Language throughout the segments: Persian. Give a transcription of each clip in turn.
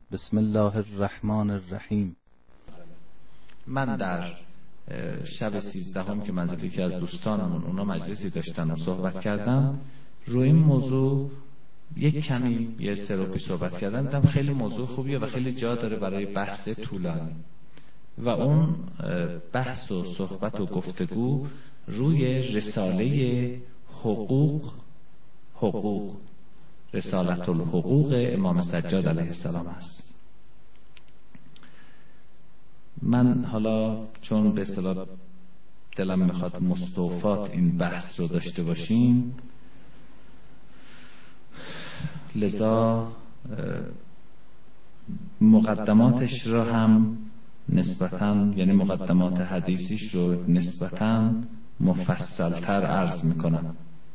بسم الله الرحمن الرحیم. من در شب 13 که منزل یکی از دوستانمون اونا مجلسی داشتن و صحبت کردم روی این موضوع یک کمی یه سروپی صحبت کردن، دیدم خیلی موضوع خوبیه و خیلی جا داره برای بحث طولانی و اون بحث و صحبت و گفتگو روی رساله حقوق رسالت الحقوق امام سجاد علیه السلام است. من حالا چون به اصطلاح دلم میخواد مستوفات این بحث رو داشته باشیم، لذا مقدماتش رو هم نسبتاً، یعنی مقدمات حدیثیش رو نسبتاً مفصل‌تر عرض میکنم.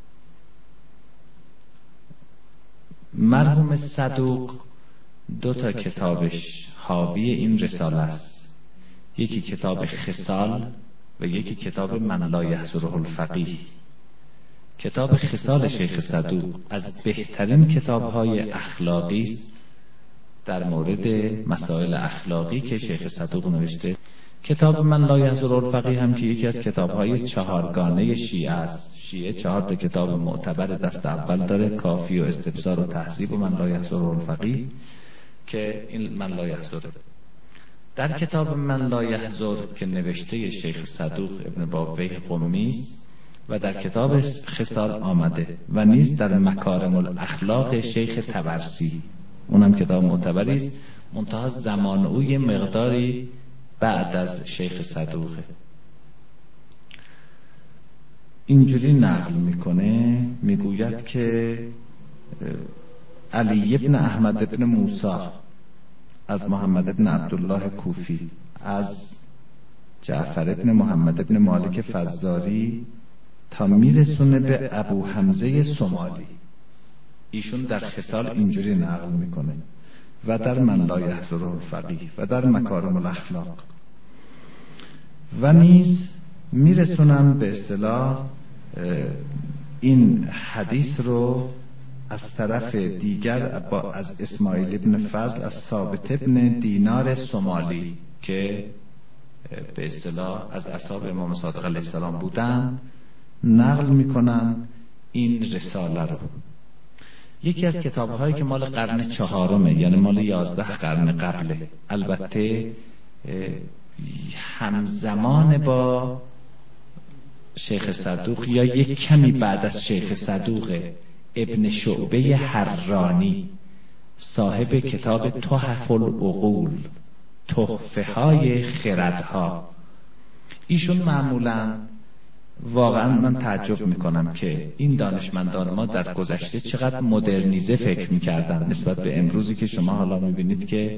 مرحوم صدوق 2 کتابش حاوی این رساله است، یکی کتاب خصال و یکی کتاب من لا یحضره الفقیه. کتاب خصال شیخ صدوق از بهترین کتاب‌های اخلاقی است در مورد مسائل اخلاقی که شیخ صدوق نوشته. کتاب من لا یحضره الفقیه هم که یکی از کتاب‌های 4گانه شیعه است. شیعه 4 کتاب معتبر دست اول داره، کافی و استبصار و تهذیب و من لا یحضره الفقیه که این من لا یحضره. در کتاب من لا یحضر که نوشته شیخ صدوق ابن بابویه قمی است و در کتاب خصال آمده و نیز در مکارم الاخلاق شیخ طبرسی، اونم کتاب معتبری است، منتها زمان او یه مقداری بعد از شیخ صدوقه. اینجوری نقل میکنه، میگوید که علی ابن احمد ابن موسی از محمد ابن عبدالله کوفی از جعفر ابن محمد ابن مالک فزاری تا میرسونه به ابو حمزه سمالی. ایشون در خصال اینجوری نقل میکنه و در من لا یحضره الفقیه و در مکارم الاخلاق و نیز میرسونم به اصطلاح این حدیث رو از طرف دیگر از اسماعیل ابن فضل از ثابت ابن دینار سمالی که به اصطلاح از اصحاب امام صادق علیه السلام بودن نقل میکنن این رساله رو. یکی از کتاب‌هایی که مال قرن 4 یعنی مال 11 قرن قبله، البته همزمان با شیخ صدوق یا یک کمی بعد از شیخ صدوق، ابن شعبه حرانی صاحب کتاب تحف العقول، تحفه های خردها. ایشون معمولاً واقعا من تعجب میکنم که این دانشمندان ما در گذشته چقدر مدرنیزه فکر میکردن نسبت به امروزی که شما حالا میبینید که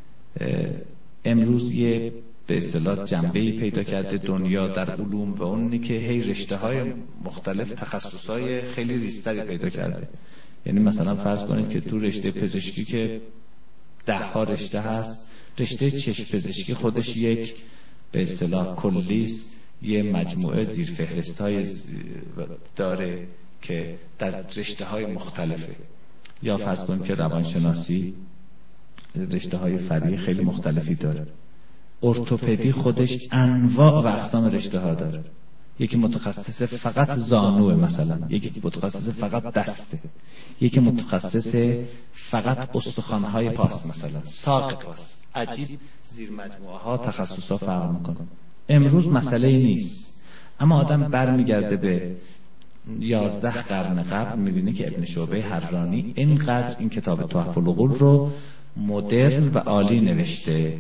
امروز یه به اصطلاح جنبه‌ای پیدا کرده دنیا در علوم و اونی که هی رشته‌های مختلف تخصص‌های خیلی ریزتری پیدا کرده. یعنی مثلا فرض کنید که تو رشته پزشکی که 10 رشته هست، رشته چشم پزشکی خودش یک به اصطلاح کلیست، یه مجموعه زیرفهرست‌های داره که در رشته‌های مختلفه. یا فرض کنید که روانشناسی رشته‌های فرعی خیلی مختلفی داره. ارتوپدی خودش انواع و اقسام رشته‌ها داره. یکی متخصص فقط زانوه مثلا، یکی متخصص فقط دسته، یکی متخصص فقط استخوان‌های پاست مثلا، ساق پاست. عجیب زیر مجموعه‌ها تخصص‌ها فرق می‌کنه. امروز مسئله نیست، اما آدم برمیگرده به 11 قرن قبل می‌بینه که ابن شعبه حرانی اینقدر این کتاب تحف العقول رو مدرن و عالی نوشته.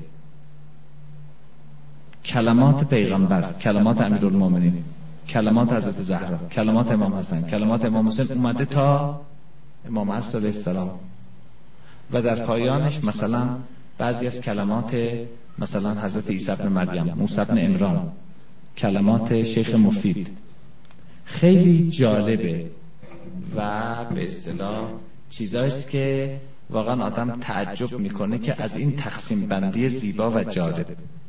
کلمات پیغمبر، کلمات امیرالمومنین، کلمات حضرت زهرا، کلمات امام حسن، کلمات امام حسین اومده تا امام عصر علیه السلام و در پایانش مثلا بعضی از کلمات مثلا حضرت عیسی ابن مریم، موسی ابن عمران، کلمات شیخ مفید خیلی جالبه و به اصطلاح چیزاییست که واقعا آدم تعجب میکنه که از این تقسیم بندی زیبا و جالب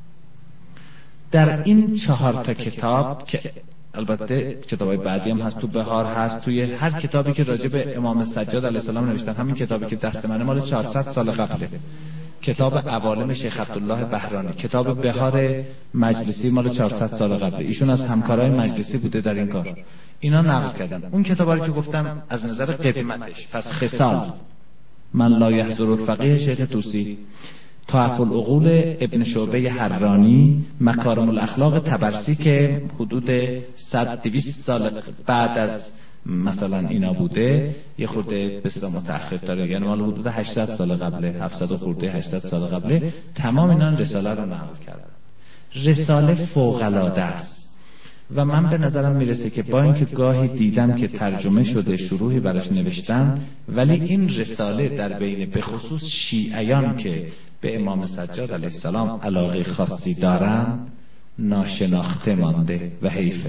در این 4 کتاب که البته کتابای بعدی هم هست، تو بهار هست، توی هر کتابی که راجع به امام سجاد علیه السلام نوشتن، همین کتابی که دست منه مال 400 سال قبله، کتاب عوالم شیخ عبدالله بهرانی، کتاب بهار مجلسی مال 400 سال قبل، ایشون از همکارای مجلسی بوده در این کار، اینا نقل کردن. اون کتابا رو که گفتم از نظر قدمتش، پس خصال من لا یحضر الفقیه شیخ طوسی، تحف العقول ابن شعبه حرانی، مکارم الاخلاق طبرسی که حدود 100-200 سال بعد از مثلا اینا بوده، یه خورده به اصطلاح متأخر داره، یعنی مال حدود 800 سال قبله، 700 خورده 800 سال قبله، تمام اینا رساله رو نقل کردن. رساله فوق العاده است و من به نظرم میرسه که با اینکه گاهی دیدم که ترجمه شده، شروحی براش نوشتن، ولی این رساله در بین به خصوص شیعیان که به امام سجاد علیه السلام علاقه خاصی دارن ناشناخته مانده و حیفه.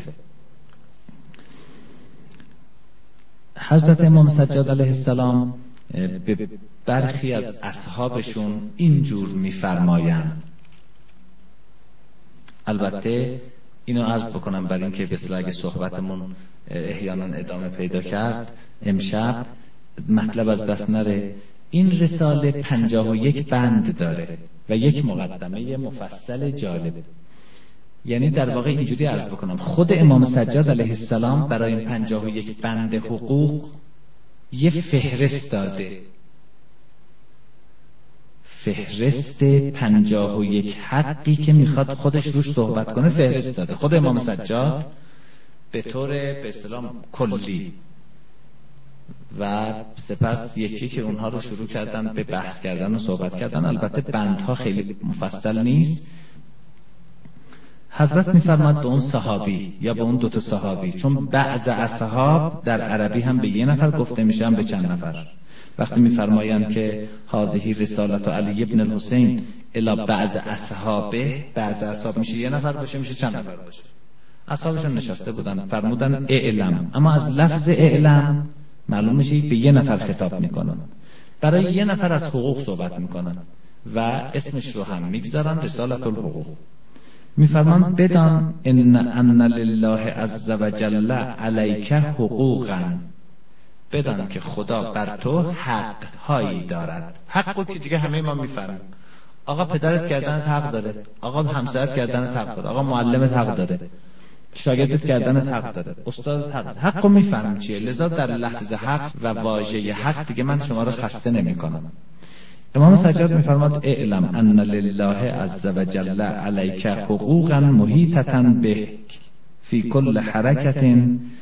حضرت امام سجاد علیه السلام به برخی از اصحابشون اینجور میفرمایند. البته اینو عرض بکنم برای اینکه به اصطلاح اگه صحبتمون احیانا ادامه پیدا کرد امشب مطلب از دست نره. این رساله 51 بند داره و یک مقدمه مفصل جالب. یعنی در واقع اینجوری عرض بکنم، خود امام سجاد علیه السلام برای این 51 بند حقوق یه فهرست داده، فهرست 51 حقی که میخواد خودش روش صحبت کنه فهرست داده خود امام سجاد به طور به اصطلاح کلی، و سپس یکی که اونها رو شروع کردن به بحث کردن و صحبت کردن. البته بندها خیلی مفصل نیست. حضرت میفرماد به اون صحابی یا به اون دوتا صحابی، چون بعض اصحاب در عربی هم به یه نفر گفته میشه هم به چند نفر. وقتی میفرمایند که هذه رسالت علی ابن الحسین الی بعض اصحابه، بعض اصحاب میشه یه نفر باشه، میشه چند نفر باشه. اصحابشون نشسته بودن فرمودن اعلم، اما از لفظ اعلم معلوم میشه به یه نفر خطاب میکنن، برای یه نفر از حقوق صحبت میکنن و اسمش رو هم میگذارن رسالت الحقوق. میفرمان بدان ان لله عز وجل علیک حقوقا، بدان که خدا بر تو حق هایی دارد. حقو که دیگه همه ما میفهمیم، آقا پدرت کردنت حق داره، آقا همسرت کردنت حق داره، آقا معلمت حق داره، شاگردت کردنت حق داره، استادت حق داره. حقو میفهمیم چیه، لذا در لفظ حق و واژه حق دیگه من شما رو خسته نمیکنم. امام سجاد میفرماد اعلم ان لله عز وجل علیک حقوقا محیطة بک فی کل حرکت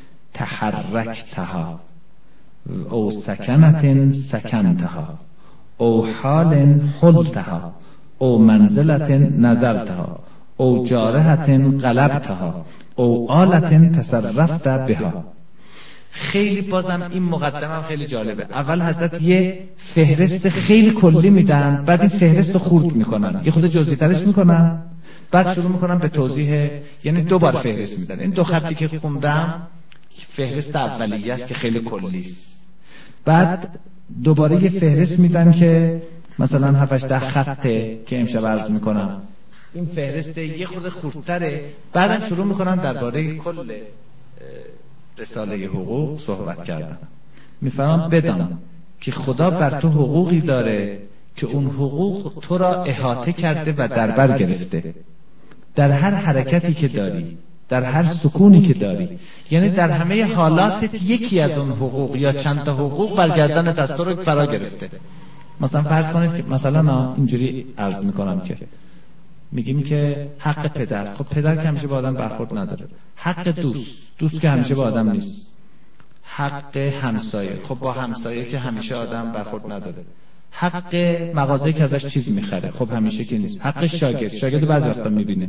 تحرکتها او سکنت سکنتها او حال حلتها او منزلت نزلتها او جارحت قلبتها او آلت تصرفت بها. خیلی بازم این مقدمه خیلی جالبه. اول حضرت یه فهرست خیلی کلی میدن، بعد این فهرست رو خورد میکنن، یه خود جزئی ترش میکنن، بعد شروع میکنن به توضیح، یعنی دو بار فهرست میدن. این دو خطی که خوندم فهرست اولیه است که خیلی کلی است، بعد دوباره یه فهرست میدن که مثلا 7-8 خطه که امشب عرض میکنم، این فهرست یه خود خوردتره، بعدم شروع میکنن درباره کل رساله حقوق صحبت کردن. میفرمان بدان که خدا بر تو حقوقی داره که اون حقوق تو را احاطه کرده و در بر گرفته، در هر حرکتی که داری، در هر سکونی که داری، یعنی در همه حالاتت یکی از اون حقوق یا چند تا حقوق برگردن دست رو فرا گرفته. مثلا فرض کنید که مثلا اینجوری عرض میکنم که میگیم که حق پدر، خب پدر که همیشه با آدم برخورد نداره. حق دوست که همیشه با آدم نیست. حق همسایه، خب با همسایه که همیشه آدم برخورد نداره. حق مغازه که ازش چیز میخره، خب همیشه که نیست. حق شاگرد بعضی وقتا میبینه.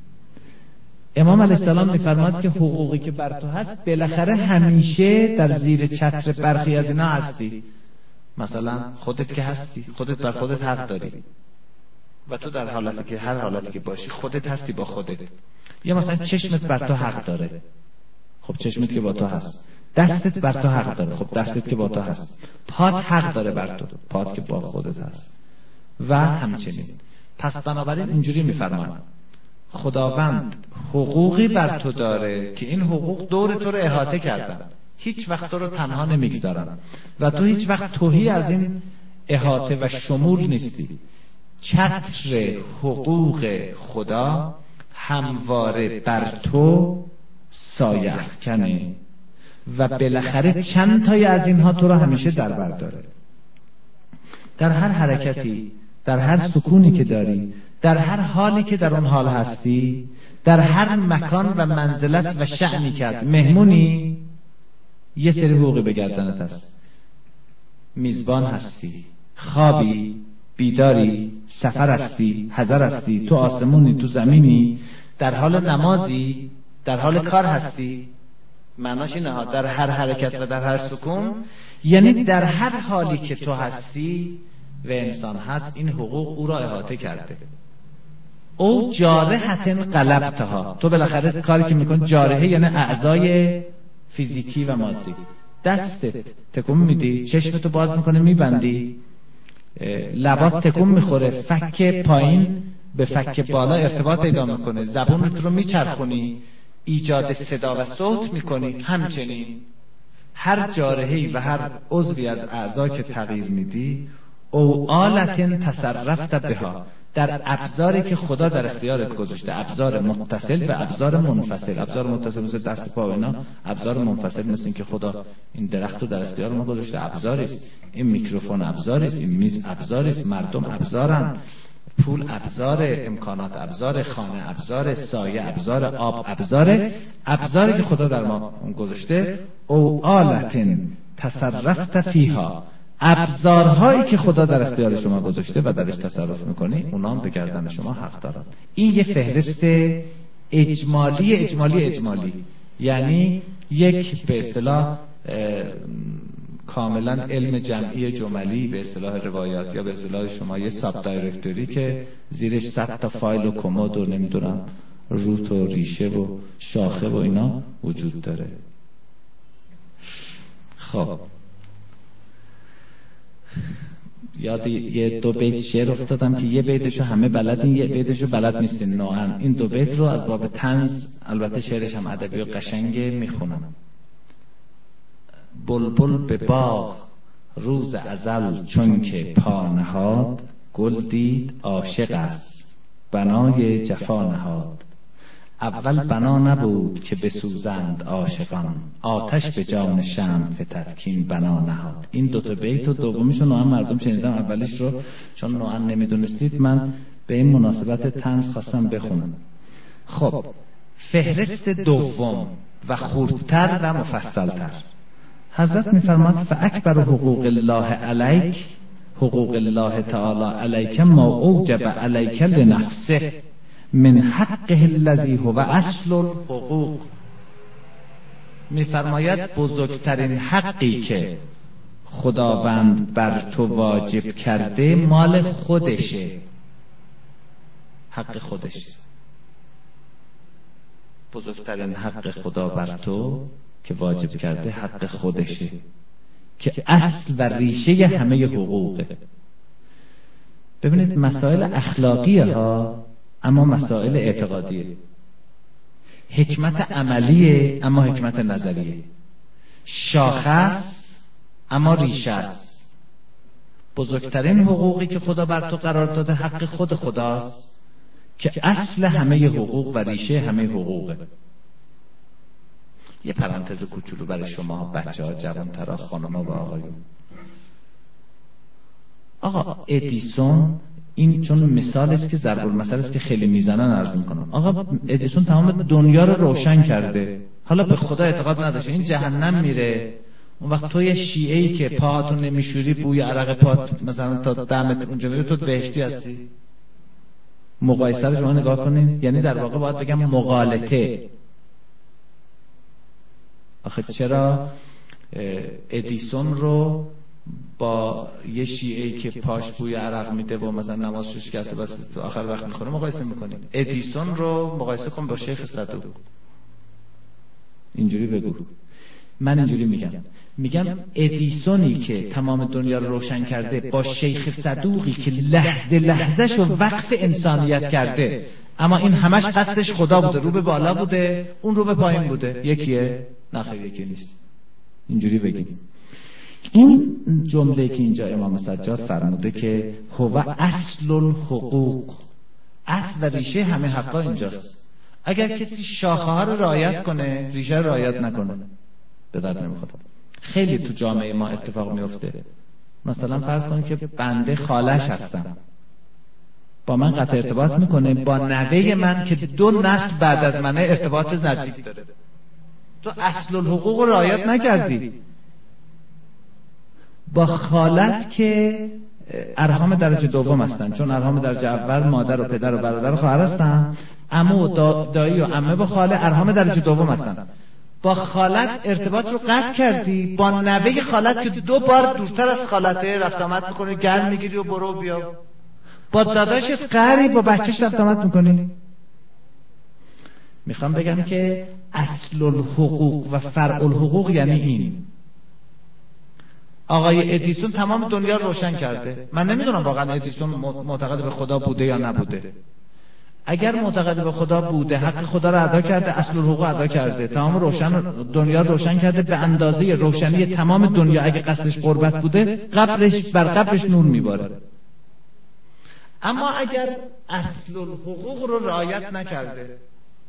امام علیه السلام میفرماد که حقوقی که بر تو هست بالاخره همیشه در زیر چتر برخی از اینا هستی. مثلا خودت که هستی، خودت بر خودت حق داری و تو در حالتی که هر حالتی که باشی خودت هستی با خودت. یا مثلا چشمت بر تو حق داره، خب چشمت که با تو هست. دستت بر تو حق داره، خب دستت که با تو هست. پات حق داره بر تو، پات که با خودت هست و همچنین. پس بنابراین اینجوری میفرمان خداوند حقوقی بر تو داره که این حقوق دور تو رو احاطه کردن، هیچ وقت تو رو تنها نمیگذارن و تو هیچ وقت توهی از این احاطه و شمول نیستی. چتر حقوق خدا همواره بر تو سایه افکنه و بالاخره چند تای از اینها تو رو همیشه در بر داره. در هر حرکتی، در هر سکونی که داری، در هر حالی که در اون حال هستی، در هر مکان و منزلت و شأنی که هستی، مهمونی، یه سری حقوقی به گردنت هست. میزبان هستی، خوابی، بیداری، سفر هستی، حضر هستی، تو آسمونی، تو زمینی، در حال نمازی، در حال کار هستی. معناش اینه ها، در هر حرکت و در هر سکون، یعنی در هر حالی که تو هستی و انسان هست، این حقوق او را احاطه کرده. او جارحة قلبتها، تو بالاخره کاری که میکنی، جارحه یعنی اعضای فیزیکی و مادی، دستت تکون میدی، چشمتو باز میکنه میبندی، لبات تکون میخوره، فک پایین به فک بالا ارتباط پیدا میکنه، زبونت رو میچرخونی، ایجاد صدا و صوت میکنی. همچنین هر جارحه‌ای و هر عضوی از اعضا که تغییر میدی، او آلت تصرفت بها، در ابزاری که خدا در اختیارت گذاشته، ابزار متصل و ابزار منفصل. ابزار متصل مثل دست پا و اینا، ابزار منفصل مثل این که خدا این درخت رو در اختیار ما گذاشته، ابزاری است. این میکروفون ابزاری است، این میز ابزاری است، مردم ابزارن، پول ابزار، امکانات ابزار، خانه ابزار، سایه ابزار، آب ابزار، ابزاری که خدا در ما گذاشته. او آلت تصرفت فیها، ابزارهایی که خدا در اختیار شما گذاشته و درش تصرف میکنی، اونا هم به گردن شما حق دارن. این یه فهرست اجمالی، یعنی یک به اصطلاح کاملا علم جمعی جملی به اصطلاح روایات، یا به اصطلاح شما یه ساب دایرکتوری که زیرش 100 تا فایل و کمد و نمیدونم روت و ریشه و شاخه و اینا وجود داره. خب یاد یه دو بیت شعر افتادم که یه بیتشو همه بلدین، یه بیتشو بلد نیستین نوعا. این دو بیت رو از باب طنز، البته شعرش هم ادبی و قشنگه، میخونم. بلبل به باغ روز ازل چون که پا نهاد، گل دید عاشق است بنای جفا نهاد. اول بنا نبود که بسوزند عاشقان، آتش به جان شمع فتد کین بنا نهاد. این دو تا بیت و دومیشو نوعا مردم شنیدم، اولیش رو چون نوعا نمیدونستید من به این مناسبت طنز خواستم بخونم. خب فهرست دوم و خردتر و مفصلتر، حضرت میفرماد فاکبر حقوق الله علیک، حقوق الله تعالی علیک ما اوجب علیک لنفسه من حقه الذی هو اصل الحقوق. میفرماید بزرگترین حقی که خداوند بر تو واجب کرده مال خودشه، حق خودشه. بزرگترین حق خدا بر تو که واجب کرده حق خودشه، که اصل و ریشه همه حقوقه. ببینید مسائل اخلاقیه ها، اما مسائل اعتقادیه. حکمت عملیه اما حکمت نظریه. شاخص اما ریشه است. بزرگترین حقوقی که خدا بر تو قرار داده حق خود خداست که اصل همه حقوق و ریشه همه حقوقه. یه پرانتز کوچولو برای شما بچه‌ها، جوان‌ترا، خانم‌ها و آقایون. آقا ادیسون، این چون مثال است که ضرب المثل است که خیلی میزنن عرض میکنم. آقا ادیسون تمام دنیا رو روشن کرده، حالا به خدا اعتقاد نداشته، این جهنم میره. اون وقت توی شیعه‌ای که پاهاتون نمیشوری، بوی عرق پات مثلا تا دمت اونجا میره، تو بهشتی هستی. مقایسه رو شما نگاه کنین، یعنی در واقع باید بگم مغالطه. آخه چرا ادیسون رو با یه شیعه‌ای که پاش بوی عرق میده و مثلا نمازش شکسته بس تو آخر وقت میخوره مقایسه میکنین؟ ادیسون رو مقایسه کن با شیخ صدوق. اینجوری بگو. من اینجوری میگم ادیسونی که تمام دنیا رو روشن کرده با شیخ صدوقی که لحظه لحظه‌شو وقف انسانیت کرده، اما این همش قصدش خدا بوده، رو به بالا بوده، اون رو به پایین بوده. یکیه؟ نه خیر یکی نیست. اینجوری بگیم این جمله که اینجا امام سجاد فرموده که هو اصل الحقوق، اصل و ریشه همه حقا اینجاست. اگر کسی شاخه ها رو رعایت کنه، ریشه رو رعایت نکنه، به درد نمیخوره. خیلی تو جامعه ما اتفاق میفته. مثلا فرض کنید که بنده خالش هستم، با من قطع ارتباط میکنه، با نوه من که 2 نسل بعد از منه ارتباط نزدیک داره. تو اصل الحقوق رو رعایت نکردی. با خالت که ارحام درجه دوم هستن، چون ارحام درجه اول مادر و پدر و برادر و خواهر هستن، عمو و دایی و عمه با خاله ارحام درجه دوم هستن. با خالت ارتباط رو قطع کردی، با نوه خالت که 2 بار دورتر از خالته رفت آمد میکنی، گرم میگیری و برو بیا. با داداشت قهری، با بچهش رفت آمد میکنی. میخوام بگم که اصل الحقوق و فرع الحقوق یعنی این. آقای ادیسون تمام دنیا روشن کرده. من نمیدونم واقعا ادیسون معتقد به خدا بوده یا نبوده. اگر معتقد به خدا بوده، حق خدا رو ادا کرده، اصل الحقوق ادا کرده، تمام دنیا روشن کرده به اندازه روشنی تمام دنیا. اگه قصدش قربت بوده، بر قبرش نور میباره. اما اگر اصل الحقوق رو رعایت نکرده،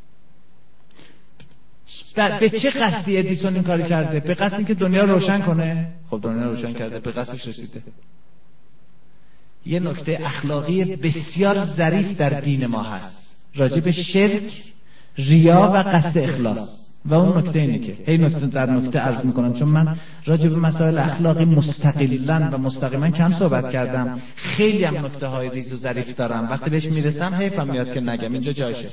به چه قصدی ادیسون این کاری کرده؟ به قصدی که دنیا روشن کنه. خب دنیا روشن کرده، به قصدش رسیده. یه نکته اخلاقی بسیار ظریف در دین ما هست راجع به شرک، ریا و قصد اخلاص. و اون نکته اینه که هی نکته در نکته عرض میکنم، چون من راجع به مسائل اخلاقی مستقلاً و مستقیما کم صحبت کردم. خیلی هم نکته های ریز و ظریف دارم، وقتی بهش میرسم حیفم میاد که نگم، اینجا جاشه.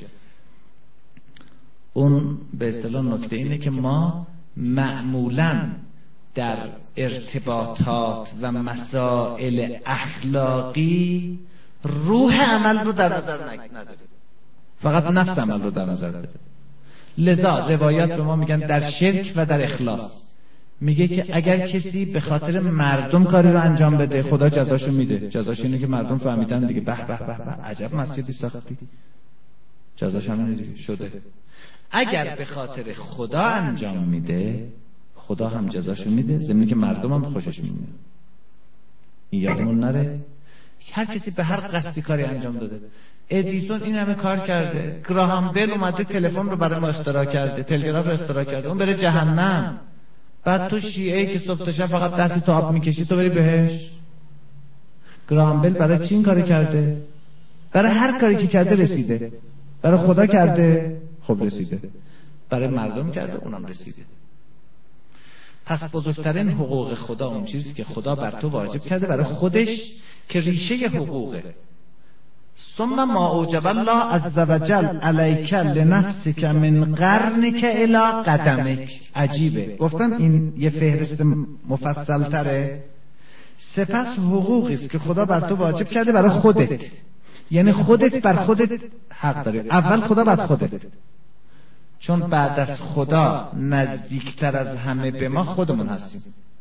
اون به اصطلاح نکته اینه که ما معمولاً در ارتباطات و مسائل اخلاقی روح عمل رو در نظر نداریم، فقط نفس عمل رو در نظر داریم. لذا روایات به ما میگن در شرک و در اخلاص، میگه که اگر کسی به خاطر مردم کاری رو انجام بده، خدا جزاشو میده. جزاش اینه که مردم فهمیدن دیگه، به به به عجب مسجدی ساختی، جزاش همین دیگه شده. اگر به خاطر خدا انجام میده، خدا هم جزاشو میده، ضمن که مردم هم خوشش میاد. این یادمون نره هر کسی به هر قصدی کاری انجام داده. ادیسون این همه کار کرده، گراهام بل اومده تلفن رو برای ما اختراع کرده، تلگراف رو اختراع کرده، اون بره جهنم. بعد تو شیعه‌ای که صبح تا شب فقط دستی تو آب میکشی، تو بری بهش. گراهام بل برای چی این کاری کرده؟ برای هر کاری که کرده رسیده. برای خدا کرده، خب رسیده. برای مردم کرده، اونم رسیده. پس بزرگترین حقوق خدا اون چیزی که خدا بر تو واجب کرده برای خودش، که ریشه حقوقه. ثم ما اوجب الله عز وجل علیک لنفسک من قرنک الی قدمک. عجیبه، گفتم این یه فهرست مفصل تره. سپس حقوقی است که خدا بر تو واجب کرده برای خودت، یعنی خودت بر خودت حق داری. اول خدا بعد خودت، چون بعد از خدا نزدیکتر از همه به ما خودمون هستیم.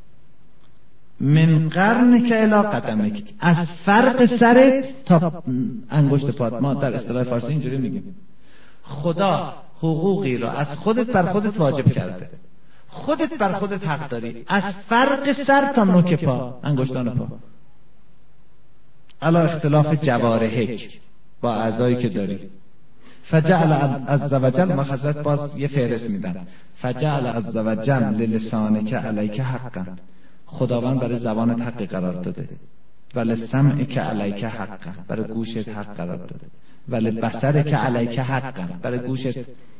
من قرنک الی قدمک، از فرق سرت تا انگشت پات. ما در اصطلاح فارسی اینجوری میگیم خدا حقوقی رو از خودت بر خودت واجب کرده، خودت بر خودت حق داری، از فرق سر تا نوک پا، انگشتان پا، علی اختلاف جوارحک، با اعضایی که داری. فجعل عز وجل، ما حضرت باز یه فهرست میدن، فجعل عز وجل للسانک علیک حقا، خداوند برای زبانت حق قرار داده، ولی سمعک علیک حقا، برای گوشت حق قرار داده، ولی بصرک علیک حقا، برای گوشت،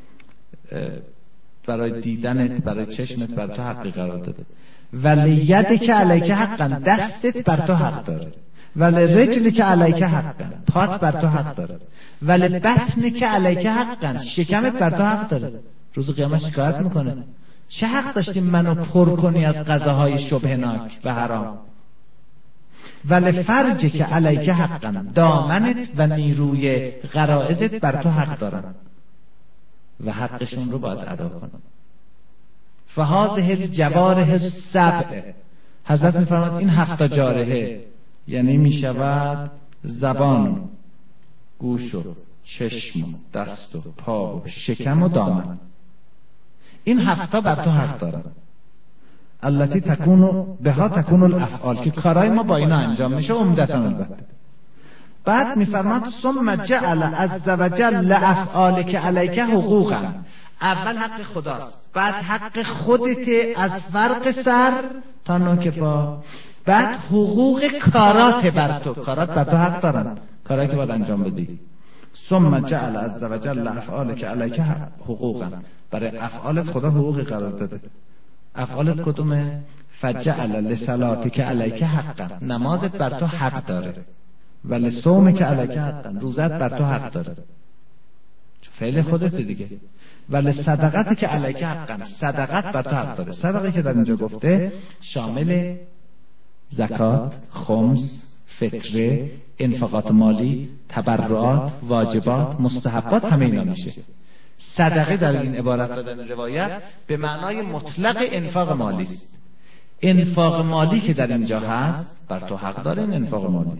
برای دیدنت، برای چشمت بر تو حق قرار داده، ولی یدک علیک حقا، دستت بر تو حق داره، ولی رجلک علیک حقا، پات بر تو حق داره، ولی بطنک علیک حقا، شکمت بر تو حق داره. روز قیامت شکایت میکنه چه حق داشتی منو پر کنی از غذاهای شبهناک و حرام. ولی فرجک علیک حقا، دامنت و نیروی غرائزت بر تو حق دارن و حقشون رو باید ادا کنن. فهذه الجوارح السبع، حضرت میفرماد این 7 جارحه، یعنی میشود زبان، گوش و چشم و دست و پا و شکم و دامن، این 7 بر تو حق دارن. التي تكون بها تكون الافعال، که کارهای ما با اینا انجام میشه عمدتاً. البته بعد میفرماد ثم جعل عز وجل افعالک علیک حقوقا، اول حق خداست، بعد حق خودت از فرق سر تا نوک پا، بعد حقوق کارات بر تو، کارات بر تو حق دارن، کارایی که باید انجام بدی. ثم جعل عز وجل افعالک علیک حقوقا، برای افعالت خدا حقوقی قرار داده. افعالت کدومه؟ فجعل لصلاتک علیک حقا، نمازت بر تو حق داره، و لصومک علیک حقا، روزت بر تو حق داره، فعل خودت دیگه. و لصدقتک علیک حقا، صدقت بر تو حق داره. صدقه که در اینجا گفته شامل زکات، خمس، فطره، انفاقات مالی، تبرعات، واجبات، مستحبات، همه اینا میشه. صدقه در این عبارت و در این روایت به معنای مطلق انفاق مالی است. انفاق مالی که در اینجا هست بر تو حق داره، این انفاق مالی.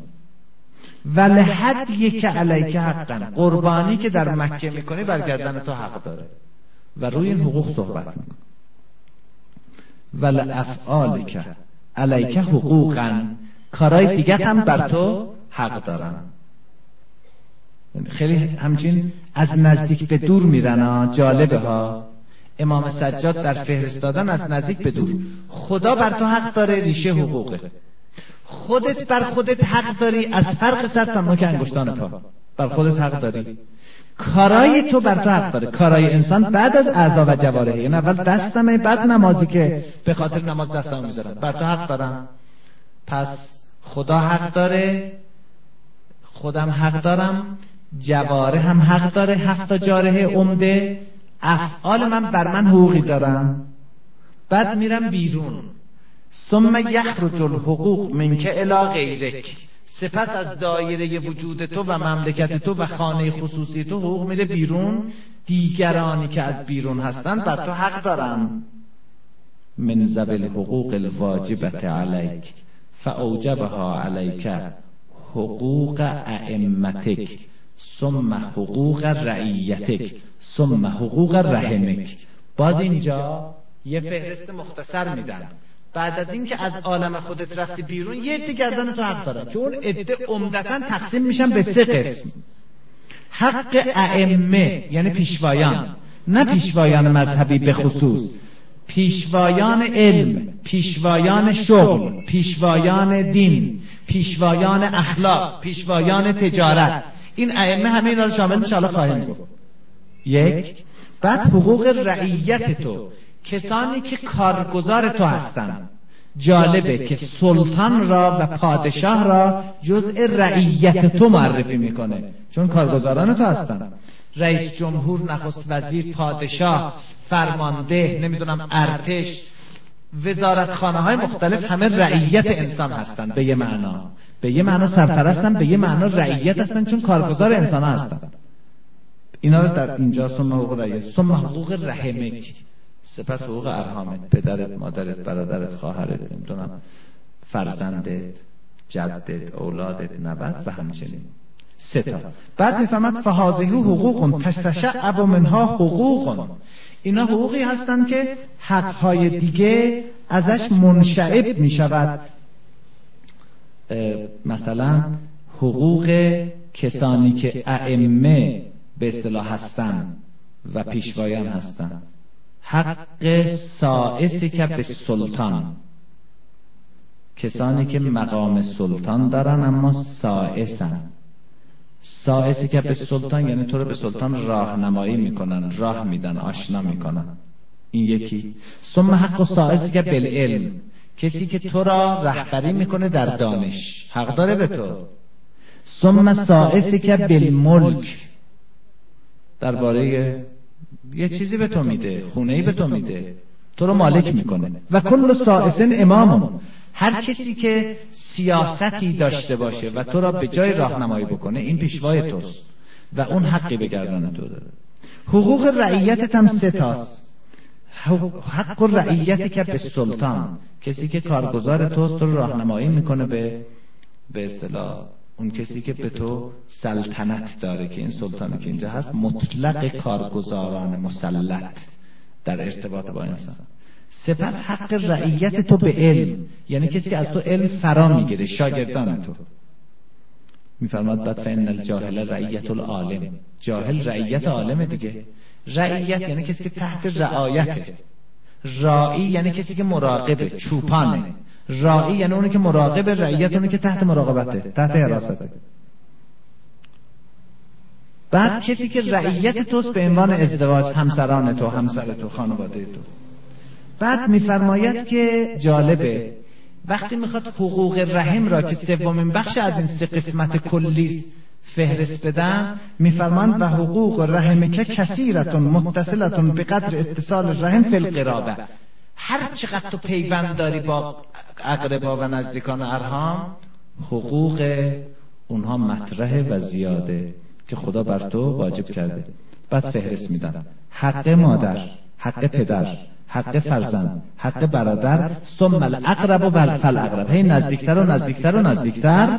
ولهدیک علیک حقا، قربانی که در مکه میکنی بر گردن تو حق داره، و روی این حقوق صحبت میکنه. ولافعالک علیک حقوقا، کارهای دیگه هم بر تو حق دارن. خیلی همچین از نزدیک به دور میرن، جالبه ها. امام سجاد در فهرست دادن از نزدیک به دور، خدا بر تو حق داره، ریشه حقوقه. خودت بر خودت حق داری، از فرق سر تا نوک انگشتان پا بر خودت حق داری. کارای تو بر تو حق داره. کارای انسان بعد از اعضا و جوارحه، یعنی اول دستمه، بعد نمازی که به خاطر نماز دستم میذارم، بر تو حق دارم. پس خدا حق داره، خودم حق دارم، جواره هم حق داره، 7 جارحه عمده، افعال من بر من حقوقی دارم. بعد میرم بیرون، ثم یخرج الحقوق منک الی غیرک، سپس از دایره وجود تو و مملکت تو و خانه خصوصی تو حقوق میره بیرون. دیگرانی که از بیرون هستن بر تو حق دارن. من ذوی الحقوق الواجبة علیک فاوجبها علیک حقوق ائمتک ثم حقوق رعیتک ثم حقوق رحمک. باز اینجا یه فهرست مختصر میدن. بعد از این که از عالم خودت رفتی بیرون، یه عده گردن تو حق دارن که اون عده عمدتاً تقسیم میشن به 3 قسم. حق ائمه یعنی پیشوایان، نه پیشوایان مذهبی به خصوص، پیشوایان علم، پیشوایان شغل، پیشوایان دین، پیشوایان اخلاق، پیشوایان تجارت. این ائمه همه اینا رو شامل میشه، حالا خواهیم گفت. 1. بعد حقوق رعیت تو، کسانی که کارگزار تو هستن. جالبه که سلطان را و پادشاه را جزء رعیت تو معرفی میکنه، چون کارگزاران تو هستن. رئیس جمهور، نخست وزیر، پادشاه، فرمانده، نمیدونم ارتش، وزارتخانه های مختلف، همه رعیت انسان هستن. به یه معنا، به یه معنا سرپرستن، به یه معنا رعیت هستن، چون کارگزار انسان ها هستن. اینا رو در اینجا ثم حقوق رعیت، ثم حقوق رحمک، سپس حقوق ارحامت، پدرت، مادرت، برادرت، خواهرت، نمیدونم فرزندت، جدت، اولادت، نوت و همچنین. 3 تا. بعد میفهمد فهذه حقوق تشعب منها حقوق، اینا حقوقی هستن که حقهای دیگه ازش منشعب میشود. مثلا حقوق کسانی که ائمه به اصطلاح هستن و پیشوایان هستن. حق سائسی که به سلطان، کسانی که مقام سلطان دارن اما سائسن. سائسی که به سلطان یعنی تو رو به سلطان راهنمایی میکنن، راه میدن، آشنا میکنن. این یکی. ثم حق سائسی که بالعلم، کسی که تو را رهبری میکنه در دانش، حق داره به تو. ثم سائسی که بالملک، درباره یه چیزی به تو میده، خونه‌ای به تو میده، تو رو مالک میکنه. و کل سائسن امام، هر کسی که سیاستی داشته باشه و تو را به جای راهنمایی بکنه، این پیشوای توست و اون حقی به گردن تو داره. حقوق رعیتت هم 3 تاست. حق رعیتی که به سلطان، کسی که کارگزار توست، تو رو راهنمایی میکنه به اصطلاح اون کسی که به تو سلطنت داره، که این سلطانی که اینجا هست مطلق کارگزاران مسلط در ارتباط با انسان. سپس حق رعیت تو به علم، یعنی کسی که از تو علم فرا میگیره، شاگردان تو. میفرماد بعد فإن الجاهل رعیت العالم، جاهل رعیت عالم دیگه. رعیت یعنی کسی که تحت رعایته. راعی یعنی کسی که مراقبه، چوپانه. راعی یعنی اونی که مراقب، رعیت اونی که تحت مراقبته، تحت حراسته. بعد کسی که رعیت توست به عنوان ازدواج، همسران تو، همسر تو، خانواده تو. بعد میفرماید که جالبه وقتی میخواد حقوق رحم را که سومین بخش از این 3 قسمت کلی فهرست بدن، میفرمان و حقوق رحم که کثیرتون متصلتون به قدر اتصال رحم فی القرابه. هر چقدر تو پیوند داری با اقربا و نزدیکان ارحام، حقوق اونها مطرحه و زیاده که خدا بر تو واجب کرده. بعد فهرست میدن: حق مادر، حق پدر، حق فرزند، حق برادر، ثم الاقرب و فالاقرب. هی نزدیکتر و نزدیکتر و نزدیکتر.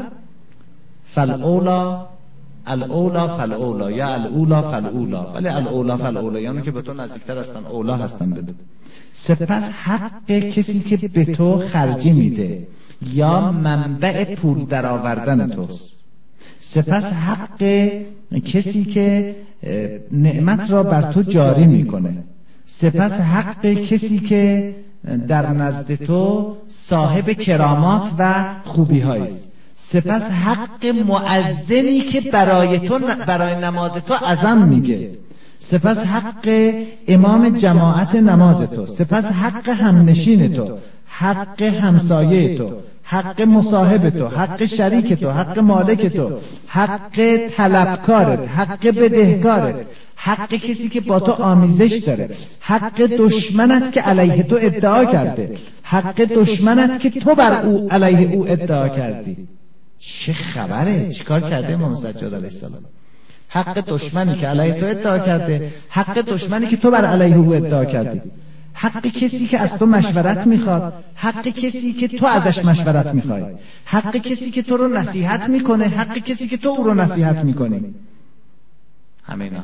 فالاولا الاولا فالاولا یا الاولا فالاولا، ولی الاولا فالاولا یعنی که به تو نزدیکتر هستن، اولا هستن بدون. سپس حق کسی که به تو خرجی میده یا منبع پول در آوردن توست. سپس حق کسی که نعمت را بر تو جاری میکنه. سپس حق کسی که در نزد تو صاحب کرامات و خوبی هاییست. سپس حق مؤذنی که برای نماز تو اذان میگه. سپس حق امام جماعت نماز تو. سپس حق همنشین تو، حق همسایه تو، حق مصاحب تو، حق شریک تو، حق مالک تو، حق طلبکارت، حق بدهکارت، حق کسی که با تو آمیزش داره، حق دشمنت که علیه تو ادعا کرده، حق دشمنت که تو بر او علیه او ادعا کردی. چه خبره؟ چیکار کرده امام سجاد علیه السلام؟ حق دشمنی که علیه تو ادعا کرده، حق دشمنی که تو بر علیه او ادعا کردی، حق کسی که از تو مشورت میخواد، حق کسی که تو ازش مشورت میخوای، حق کسی که تو رو نصیحت میکنه، حق کسی که تو او رو نصیحت میکنی. همه اینا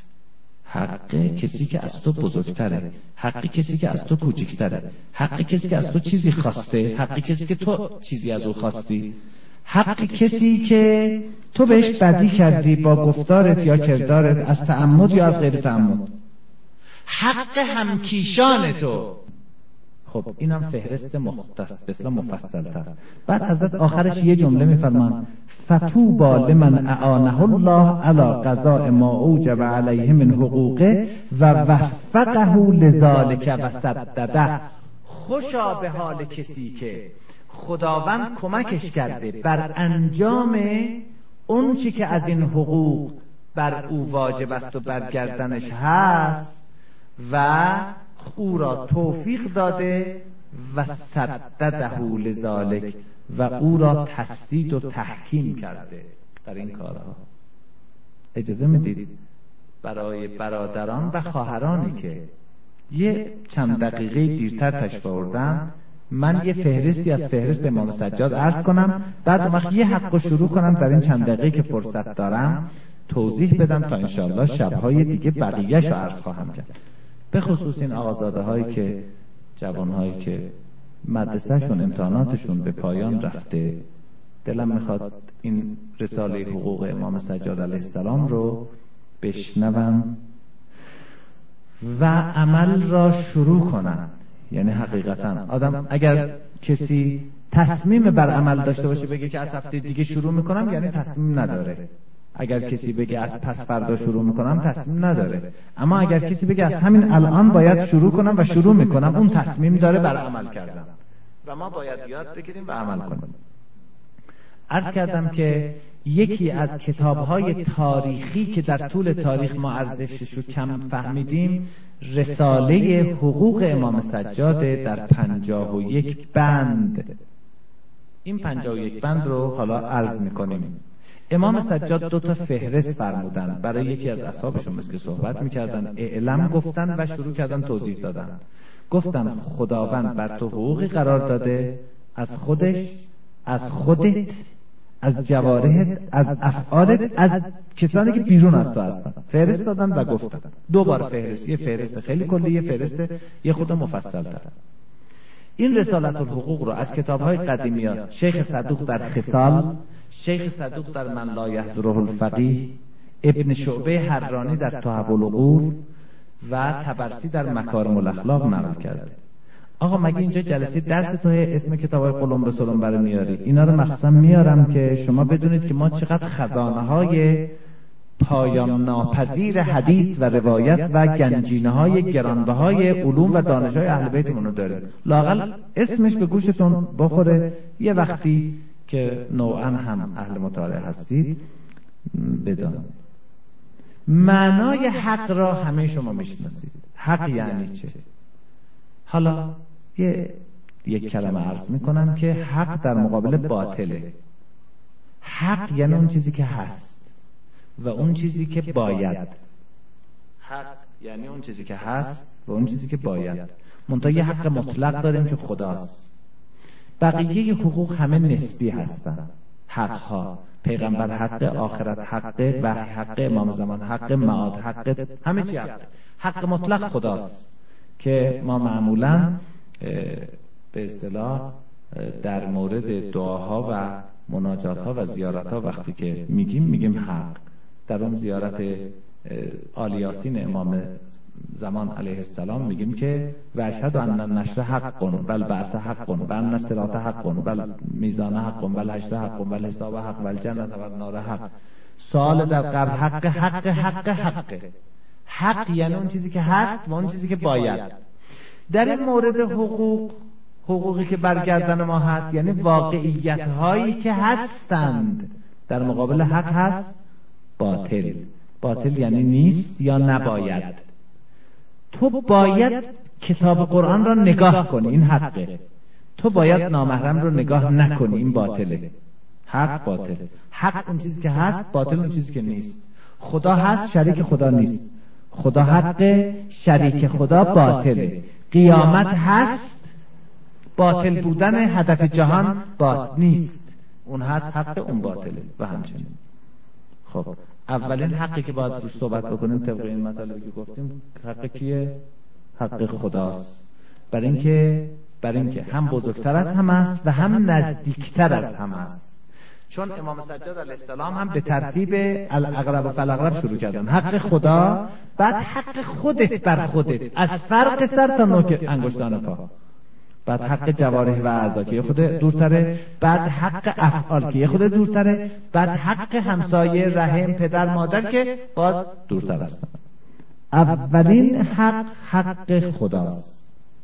حق کسی که از تو بزرگتره، حق کسی که از تو کوچکتره، حق کسی که از تو چیزی خواسته، حق کسی که تو چیزی از او خواستی، حق کسی که تو بهش بدی کردی با گفتارت یا کردارت، از تعمد یا از غیر تعمد، حق همکیشان تو. خب اینم فهرست مختصر مفصل‌تر. بعد حضرت آخرش یه جمله میفرمان: فطوبی لمن اعانه الله علی قضاء ما اوجب علیه من حقوقه و وفقه لذالک و سدده. خوشا به حال کسی که خداوند کمکش کرده بر انجام اون چی که از این حقوق بر او واجب است و بر گردنش هست و او را توفیق داده و سدده لذالک و او را تسدید و تحکیم کرده در این کارها. اجازه میدید برای برادران و خواهرانی که یه چند دقیقه دیرتر تشریف آوردن، من یه فهرستی از فهرست امام سجاد عرض کنم، بعد اون وقت یه حق شروع کنم در این چند دقیقه که فرصت دارم توضیح بدم تا انشاءالله شبهای دیگه بقیه‌شو عرض خواهم کرد. به خصوص این آقازاده هایی که جوان هایی که مدرسهشون امتحاناتشون به پایان رفته، دلم میخواد این رساله حقوق امام سجاد علیه السلام رو بشنون و عمل را شروع کنن. یعنی حقیقتا آدم اگر کسی تصمیم بر عمل داشته باشه بگه که از هفته دیگه شروع میکنم، یعنی تصمیم نداره. اگر کسی بگه از پس فردا شروع میکنم، تصمیم نداره. اما اگر کسی بگه از همین الان باید شروع کنم و شروع میکنم، اون تصمیم داره بر عمل کردن و ما باید یاد بگیریم و عمل کنیم. عرض کردم که یکی از کتاب‌های تاریخی که در طول تاریخ ما ارزشش رو کم فهمیدیم، رساله حقوق امام سجاد در 51 بند. این 51 بند رو حالا عرض میکنیم. امام سجاد 2 تا فهرست فرمودن برای یکی از اصحابشون مثل که صحبت میکردن، اعلم گفتن و شروع کردن توضیح دادن. گفتن خداوند بر تو حقوقی قرار داده، از خودش، از خودت، از جوارحت، از افعالت، از کسانی که بیرون از تو هستن. فهرست دادن و گفتن. 2 بار فهرست، یه فهرست خیلی کلی، یه فهرست یه خود مفصل تر. این رسالت الحقوق رو از کتاب‌های قدیمیات شیخ صدوق در خصال، شیخ صدوق در من لا یحضره الفقیه، ابن شعبه حرانی در تحف العقول و طبرسی در مکارم الاخلاق نقل کرده. آقا مگه اینجا جلسه درس تو اسم کتاب‌های قلم به سلم برای میاری؟ اینا رو مخصوصا میارم که شما بدونید که ما چقدر خزانه‌های پایان ناپذیر حدیث و روایت و گنجینه‌های گرانبهای علوم و دانش‌های اهل بیتمون رو داریم. لااقل اسمش به گوشتون بخوره یه وقتی که نوعاً هم اهل مطالعه هستید بدانید. معنای حق را همه شما میشناسید. حق یعنی چه؟ حالا یک کلمه عرض میکنم که حق در مقابل باطله. حق یعنی اون چیزی که هست و اون چیزی که باید. حق یعنی اون چیزی که هست و اون چیزی که باید. منتها یه حق مطلق داریم که خداست. بقیه حقوق همه نسبی هستن. حقها، پیغمبر حق، آخرت حق، وحی حق، امام زمان حق، معاد حق، همه چی حق. حق مطلق خداست که ما معمولاً به اصطلاح در مورد دعاها و مناجاتها و زیارتها وقتی که میگیم حق. در اون زیارت آل یاسین امام زمان علیه السلام میگیم که و اشهد ان النشر حق و البعث حق و ان الصراط حق و المیزان حق و الحشر حق و الحساب حق و الجنة و النار حق. سوال در قبر حق حق حق حق. حق یعنی اون چیزی که هست و اون چیزی که باید. در این مورد حقوقی که برگردن ما هست یعنی واقعیت هایی که هستند. در مقابل حق هست باطل. باطل یعنی نیست یا نباید. تو باید کتاب قرآن را نگاه کنی، این حقه. تو باید نامحرم رو نگاه نکنی، این باطله. حق باطل. حق اون چیزی که هست، باطل اون چیزی که نیست. خدا هست، شریک خدا نیست. خدا حق، شریک خدا باطله. قیامت هست، باطل بودن هدف جهان نیست. اون هست، حق، اون باطله و همچنین. خب اولین حقی که باید روش صحبت بکنیم طبق این مطالبی که گفتیم حق کیه؟ حق خداست. برای اینکه هم بزرگتر از هم است و هم نزدیکتر از هم است. چون امام سجاد علیه السلام هم به ترتیب الاقرب فالاقرب شروع کردن. حق خدا، بعد حق خودت بر خودت از فرق سر تا نوک انگشتان پا، بعد حق جوارح و اعضا که خود دورتره، بعد حق افعال که خود دورتره، بعد حق همسایه، رحم، پدر، مادر که باز دورتر هستن. اولین حق خداست.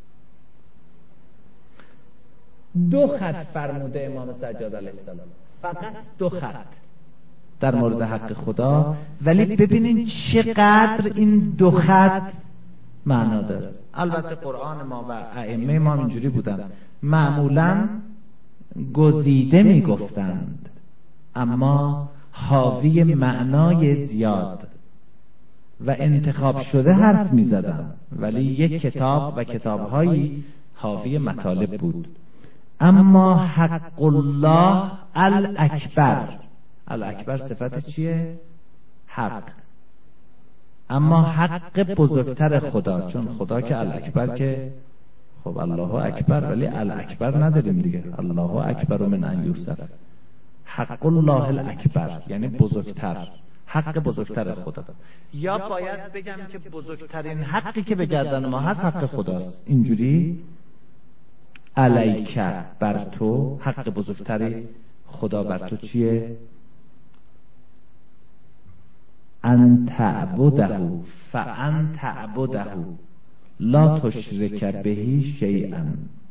2 خط فرموده امام سجاد علیه السلام، فقط 2 خط در مورد حق خدا، ولی ببینین چقدر این 2 خط معنا داره. البته قرآن ما و ائمه ما اینجوری بودن، معمولاً گزیده میگفتند اما حاوی معنای زیاد و انتخاب شده حرف میزدن، ولی یک کتاب و کتابهایی حاوی مطالب بود. اما حق الله الاکبر، الاکبر صفت چیه؟ حق. اما حق بزرگتر خدا، چون خدا که الاکبر که خب الله اکبر، ولی الاکبر نداریم دیگه. الله اکبر من ان یوسف. حق الله الاکبر یعنی بزرگتر، حق بزرگتر خدا. یا باید بگم که بزرگترین حقی که به گردن ما هست حق خداست. اینجوری علیک، بر تو، حق بزرگتری خدا بر تو چیه؟ ان تعبده فان تعبده لا تشرک به شیئا.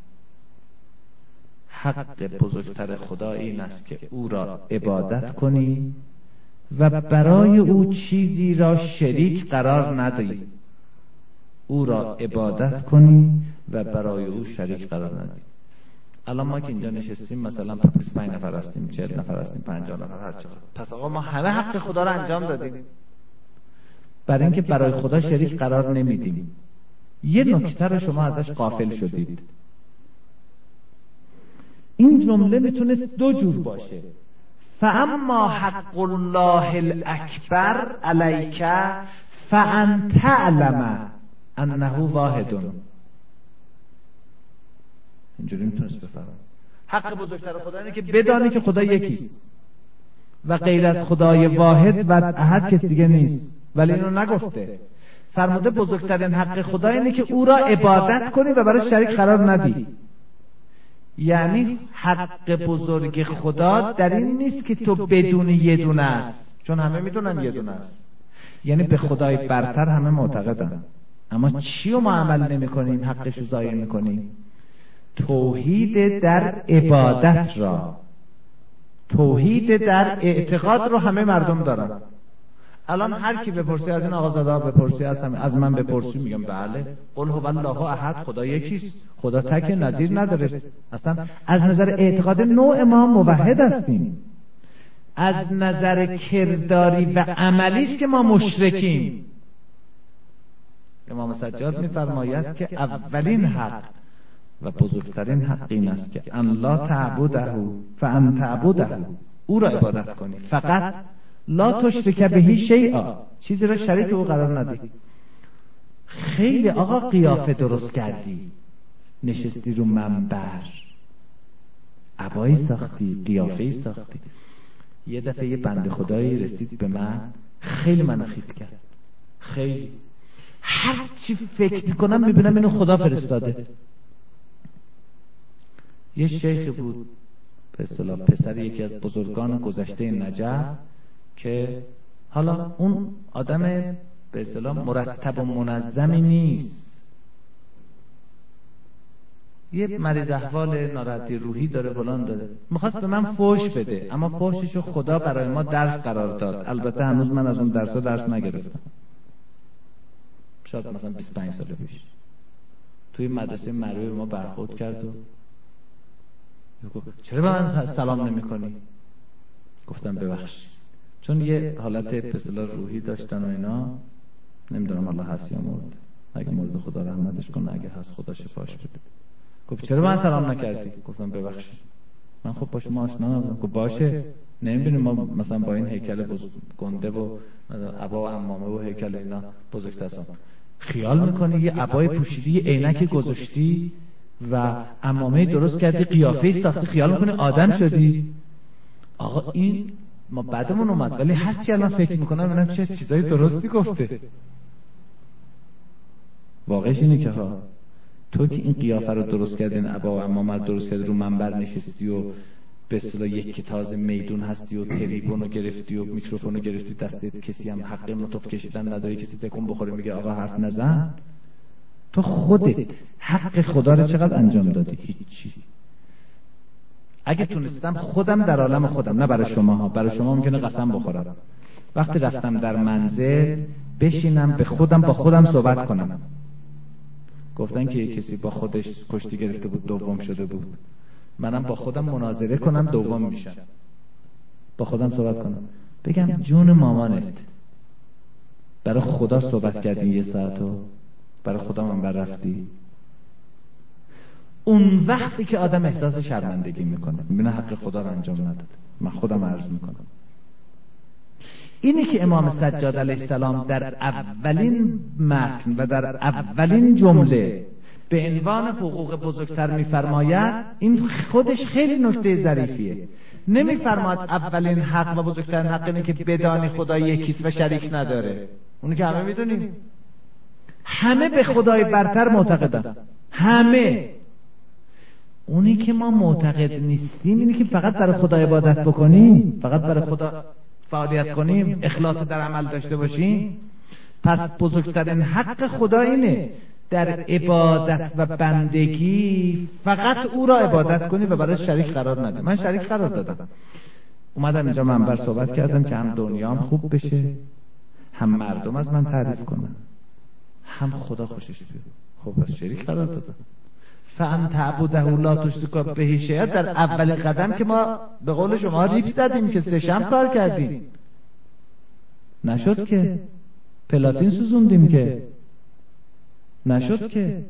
حق بزرگتر خدا این است که او را عبادت کنی و برای او چیزی را شریک قرار ندهی. او را عبادت کنی و برای او شریک قرار ندهی. الان ما که اینجا نشستیم مثلا 25 نفر هستیم، 40 نفر هستیم، 50 نفر، هر چقدر. پس آقا ما همه حق خدا را انجام دادیم. برای اینکه برای خدا شریک قرار نمیدیم. یه نکته رو شما ازش غافل شدید. این جمله میتونست 2 جور باشه. فاما حق الله الاکبر علیک فان تعلم انه واحد. اینجوری میتونست بفهمه. حق بزرگتر خدا اینه که بدانی که خدا یکیست و غیر از خدای واحد و احد کسی دیگه نیست، ولی اینو نگفته. فرموده بزرگترین حق خدا اینه که او را عبادت کنی و برای شریک قرار ندی. یعنی حق بزرگ خدا در این نیست که تو بدونی یه دونه است، چون همه میدونن یه دونه است. یعنی به خدای برتر همه معتقدن، اما چی رو ما عمل نمی کنیم، حقش رو ضایع می کنیم؟ توحید در عبادت را، توحید در اعتقاد رو همه مردم دارن. الان هر کی بپرسی از این آقازاده بپرسی از من بپرسی، میگم بله، قل هو الله احد، خدا یکیست، خدا تک نظیر نداره. اصلا از نظر اعتقاد نوع ما موحد هستیم، از نظر کرداری و عملی است که ما مشرکیم. امام سجاد می‌فرماید که اولین حق و بزرگترین حق این است که ان لا تعبده فان تعبده، او را عبادت کنی، فقط لا تشرک به شیئا، چیزی را شریک او قرار ندی. خیلی آقا قیافه درست کردی، نشستی رو منبر، عبایی ساختی، قیافه‌ای ساختی. یه دفعه یه بنده خدایی رسید به من، خیلی منو خیت کرد، خیلی هر چی فکر میکنم میبینم اینو خدا فرستاده. یه شیخ بود به اصطلاح پسر یکی از بزرگان گذشته نجف، که حالا اون آدم به اصطلاح مرتب و منظمی نیست، یه مریض احوال ناراحتی روحی داره، فلان داره، میخواست به من فحش بده، اما فحششو خدا برای ما درس قرار داد. البته هنوز من از اون درس نگرفتم، شاید مثلا 25 سال پیش توی مدرسه مروه ما برخورد کرد و چرا به من سلام نمی کنی؟ گفتم ببخشید، چون یه حالت به اصطلاح روحی داشتن و اینا، نمیدونم الله هست یا مرد، اگه مرد خدا رحمتش کنه، اگه هست خدا شفاش بده. گفت چرا به من سلام نکردی؟ گفتم ببخشید من خب با شما آشنا نبودم. گفت باشه، نمیبینیم ما مثلا با این هیکل گنده و عبا و عمامه و هیکل اینا بزرگتر هستم، خیال میکنی یه عبای پوشیدی، یه عینک گذاشتی و عمامه درست کردی، قیافه ساختی، خیال میکنی آدم شدی؟ آقا این ما بعدمون اومد، ولی هرچی الان فکر میکنم ببینم چه چیزای درستی گفته. واقعش اینه که ها تو که این قیافه رو درست کردین، عبا و عمامه رو درست کردی، رو منبر نشستی و به اصطلاح یک تازه میدون هستی و تریبون رو گرفتی و میکروفون رو گرفتی دستت، کسی هم حق نطق کشیدن نداری، کسی تکون بخوره میگه آقا حرف نزن. تو خودت حق خدا رو چقدر انجام دادی؟ هیچی. اگه تونستم خودم در عالم خودم، نه برای شما، برای شما ممکنه قسم بخورم، وقتی رفتم در منزل بشینم به خودم با خودم صحبت کنم. گفتن که یک کسی با خودش کشتی گرفته بود، دوم شده بود، منم با خودم مناظره کنم، دوم میشم. با خودم صحبت کنم، بگم جون مامانت، برای خدا صحبت کردی یه ساعتو، برای خدا منبر رفتی. اون وقتی که آدم احساس شرمندگی میکنه، میبینه حق خدا رو انجام نداده. من خودم عرض میکنم اینی که امام سجاد علیه السلام در اولین متن و در اولین جمله به عنوان حقوق بزرگتر میفرماید، این خودش خیلی نکته ظریفیه. نمیفرماید اولین حق و بزرگترین حق اینه که بدانی خدا یکیست و شریک نداره، اونی که همه میدونیم. همه به خدای برتر معتقدن، همه. اونی که ما معتقد نیستیم اینه که فقط برای خدا عبادت بکنیم، فقط برای خدا فعالیت کنیم، اخلاص در عمل داشته باشیم. پس بزرگترین حق خدا اینه در عبادت و بندگی فقط او را عبادت کنی و برای شریک قرار ندی. من شریک قرار دادم، اومدم اینجا منبر صحبت کردم که هم دنیام خوب بشه، هم مردم از من تعریف کنن، هم خدا خوشش بیاد. خب بس شریک قرار دادم. فان تعبده لا تشرک به شیئا، در اول قدم که ما به قول شما ریپ زدیم که سشم کار کردیم، نشد که پلاتین سوزوندیم که نشد که.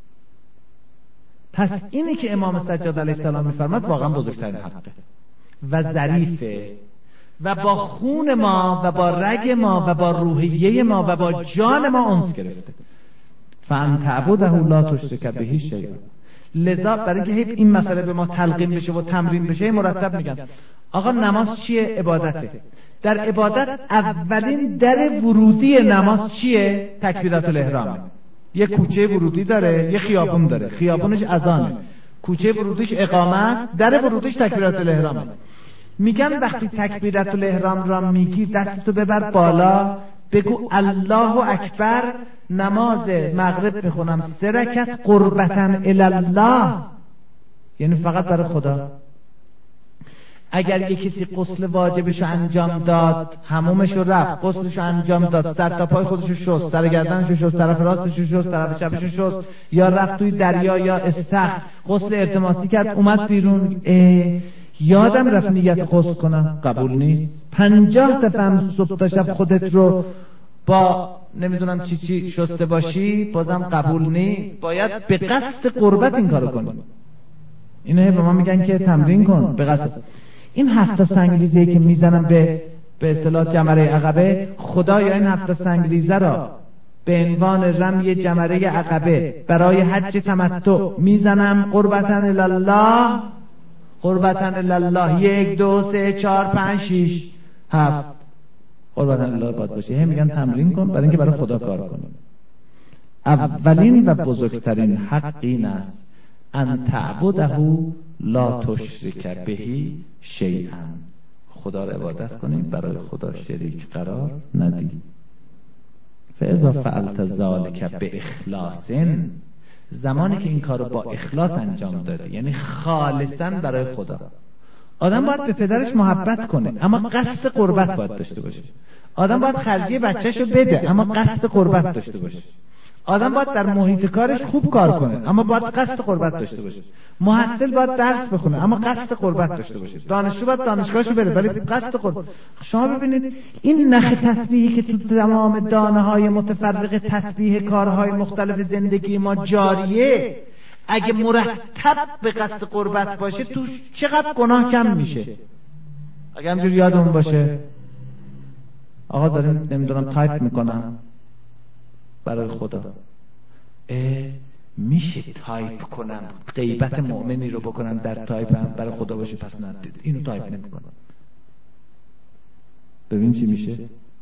پس اینی که امام سجاد علیه السلام میفرماد واقعا بزرگترین حقه و ظریفه و با خون ما و با رگ ما و با روحیه ما و با جان ما انس گرفته. فان تعبده لا تشرک به شیئا. لذا برای اینکه این مسئله به ما تلقین بشه و تمرین بشه مرتب میگن آقا نماز چیه؟ عبادته. در عبادت اولین در ورودی نماز چیه؟ تکبیرات الاحرامه. یه کوچه ورودی داره، یه خیابون داره، خیابونش اذانه، کوچه ورودیش اقامه است، در ورودیش تکبیرات الاحرامه. میگن وقتی تکبیرات الاحرام را میگی دستتو ببر بالا، بگو الله اکبر. نماز مغرب میخونم 3 رکعت قربتاً الی الله، یعنی فقط برای خدا. اگر یک کسی غسل واجبش انجام داد، حمومش رو رفت، غسلش انجام داد، سر تا پای خودش رو شست، سر گردنش رو شست، طرف راستش رو شست، طرف چپش رو شست، یا رفت توی دریا یا استخر غسل التماسی کرد، اومد بیرون، یادم رفت نیت غسل کنم، قبول نیست. 50 دفعه هم صبح تا شب خودت رو با نمیدونم چی شسته باشی، بازم قبول نیست. باید به قصد قربت این کارو کنی. اینه به ما میگن که تمرین کن به قصد. این 7 سنگریزه که میزنم به اصطلاح جمره عقبه، خدایا این 7 سنگریزه را به عنوان رمی جمره عقبه برای حج تمتع میزنم قربتاً الی الله، قربتاً الی الله. 1 2 3 4 5 6 7 قربتاً الی الله باید باشه. میگن تمرین کن برای اینکه برای خدا کار کنی. اولین و بزرگترین حق این است ان تعبده لا تشرک به شیئا، خدا را عبادت کنید، برای خدا شریک قرار ندید. فاذا فعلت ذلک باخلاص، زمانی که این کارو با اخلاص انجام دادی، یعنی خالصا برای خدا. آدم باید به پدرش محبت کنه اما قصد قربت باید داشته باشه. آدم باید خرجی بچه‌شو بده اما قصد قربت داشته باشه. آدم باید در محیط کارش خوب کار کنه اما باید قصد قربت داشته باشه. محصل باید درس بخونه اما قصد قربت داشته باشه. دانشجو باید دانشگاهشو بره ولی قصد قربت. شما ببینید این نخ تسبیحی که تو تمام دانه‌های متفرق تسبیح کارهای مختلف زندگی ما جاریه، اگه مرتب به قصد قربت باشه توش چقدر گناه کم میشه. اگه همجور یادمون باشه آقا داریم نمیدونم تایپ میکنم برای خدا، میشه تایپ کنم غیبت مؤمنی رو بکنم در تایپم برای خدا باشه، پس ندید اینو تایپ نمیکنم. ببین چی میشه.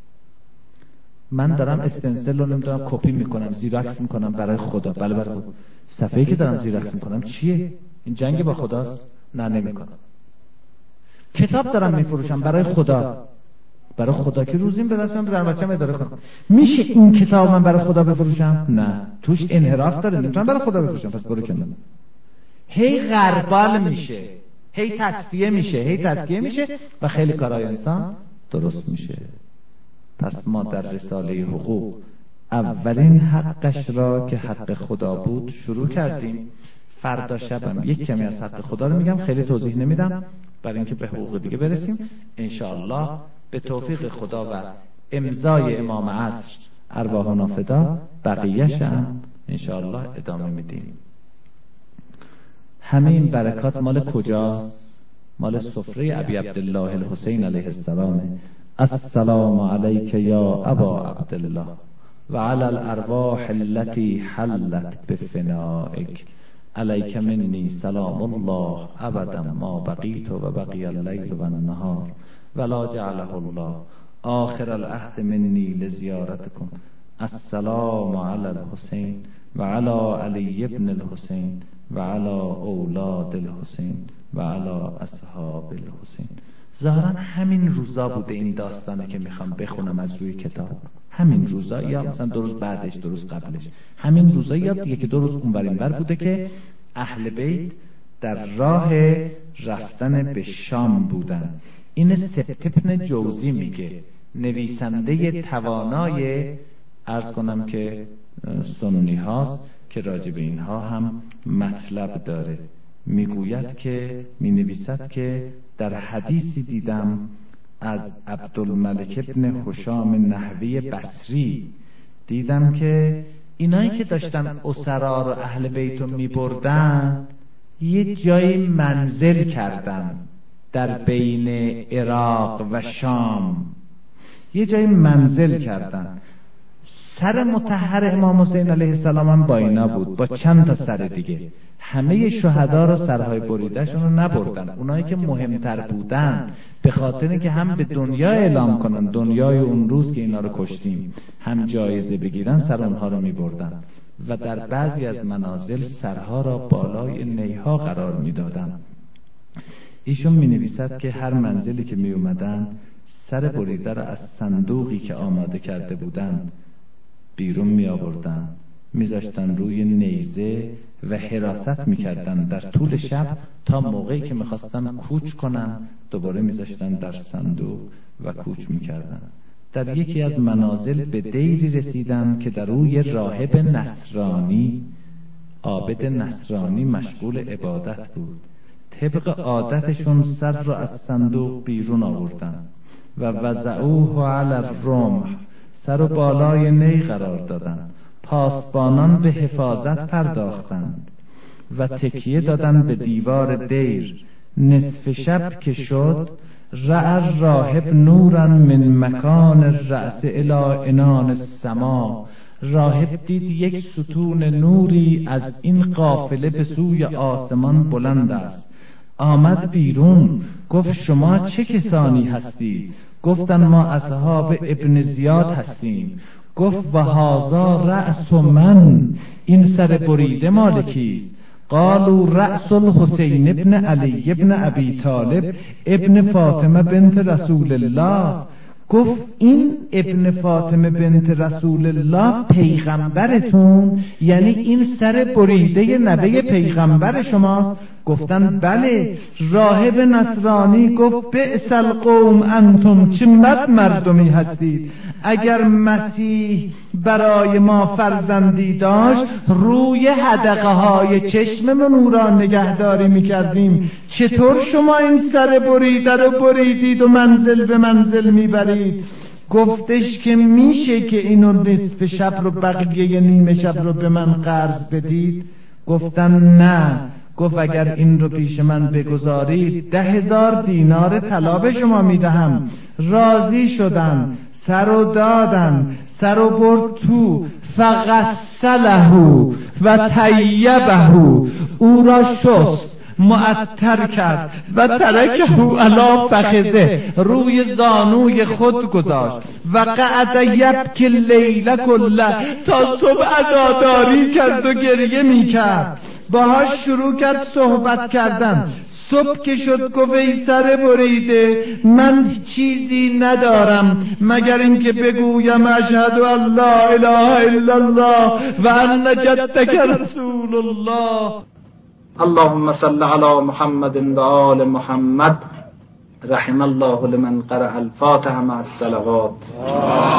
من دارم استنسل رو نمیدونم کپی میکنم، زیراکس میکنم برای خدا. بله برای خدا. صفحه‌ای که دارم زیراکس میکنم چیه؟ این جنگ با خداست؟ نه نمیکنم. کتاب دارم میفروشم برای خدا. برای خدا که روزیم به دست من بذارم بچه‌م اداره کنم. میشه این کتاب من برای خدا بفروشم؟ نه، توش انحراف داره، نمیتونم برای خدا بفروشم، پس برو کنار. هی غربال میشه، هی تصفیه میشه، هی تزکیه میشه و خیلی کارهای انسان درست میشه. پس ما در رساله حقوق اولین حقش را که حق خدا بود شروع کردیم. فردا شبم یک کمی از حق خدا رو میگم، خیلی توضیح نمیدم برای اینکه به حقوق دیگه برسیم. انشاءالله به توفیق خدا و امضای امام عصر ارواحنا فدا بقیه‌اش هم انشاءالله ادامه میدیم. همه این برکات مال کجاست؟ مال سفره ابی عبدالله الحسین علیه السلام. السلام علیک یا ابا عبدالله و علی الارواح التي حلت بفنائک علیک منی سلام الله ابدا ما بقیت و بقی اللیل و النهار ولا جعله الله آخر العهد منی لزیارتکم. السلام علی الحسین و علی علی ابن الحسین و علی اولاد الحسین و علی اصحاب الحسین. ظاهرا همین روزا بوده این داستانه که میخوام بخونم از روی کتاب. همین روزا یا مثلا 2 روز بعدش، 2 روز قبلش، همین روزا یا 1-2 روز اونور اینور بوده که اهل بیت در راه رفتن به شام بودن. این سبت جوزی میگه، نویسنده توانای عرض کنم که سنی هاست که راجع به اینها هم مطلب داره. میگوید که مینویسد که در حدیثی دیدم از عبدالملک ابن هشام نحوی بصری، دیدم که اینایی که داشتن اسرا رو اهل بیتو میبردن یه جایی منزل کردن در بین عراق و شام، یه جایی منزل کردن. سر مطهر امام حسین علیه السلام هم با اینا بود، با چند تا سر دیگه. همه شهدا رو سرهای بریدهشون رو نبردن، اونایی که مهمتر بودن به خاطر که هم به دنیا اعلام کنن دنیای اون روز که اینا رو کشتیم، هم جایزه بگیرن، سر اونها رو میبردن و در بعضی از منازل سرها را بالای نیها قرار میدادن. ایشون می نویسد که هر منزلی که می اومدن سر بریده را از صندوقی که آماده کرده بودند بیرون می آوردن، می ذاشتن روی نیزه و حراست می کردن در طول شب تا موقعی که می خواستن کوچ کنن دوباره می ذاشتن در صندوق و کوچ می کردن. در یکی از منازل به دیری رسیدن که در روی راهب نصرانی، عابد نصرانی مشغول عبادت بود. طبق عادتشون سر را از صندوق بیرون آوردن و وضعوه علی الرمح، سر و بالای نی قرار دادن. پاسبانان به حفاظت پرداختند و تکیه دادن به دیوار دیر. نصف شب که شد رأى راهب نورا من مکان الرأس الی عنان السما، راهب دید یک ستون نوری از این قافله به سوی آسمان بلند است. آمد بیرون، گفت شما چه کسانی هستید؟ گفتن ما اصحاب ابن زیاد هستیم. گفت و هذا رأس من، این سر بریده مال کیست؟ قالوا رأس الحسین ابن علی ابن ابی طالب ابن فاطمه بنت رسول الله. گفت این ابن فاطمه بنت رسول الله پیغمبرتون؟ یعنی این سر بریده نوه پیغمبر شماست؟ گفتن بله. راهب نصرانی گفت بئس القوم انتم، چه بد مردمی هستید. اگر مسیح برای ما فرزندی داشت روی حدقه های چشممون او را نگهداری میکردیم، چطور شما این سر بریده رو بریدید و منزل به منزل میبرید؟ گفتش که میشه که اینو نصف شب رو بقیه نیمه شب رو به من قرض بدید؟ گفتن نه. گفت اگر این رو پیش من بگذارید 10,000 دینار طلا به شما میدهم. راضی شدن، سر و دادن، سر و برد تو، فغسله و طیبه، او را شست، معطر کرد و ترکه علی فخذه، روی زانوی خود گذاشت و قعد یبکی اللیل کله، تا صبح عزاداری کرد و گریه میکرد. باهاش شروع کرد صحبت کردن. صبح که شد گفت ای سر بریده، من چیزی ندارم مگر اینکه بگویم اشهد ان لا اله الا الله و ان جدک رسول الله. اللهم صل علی محمد و آل محمد. رحم الله لمن قرأ الفاتحه مع الصلوات.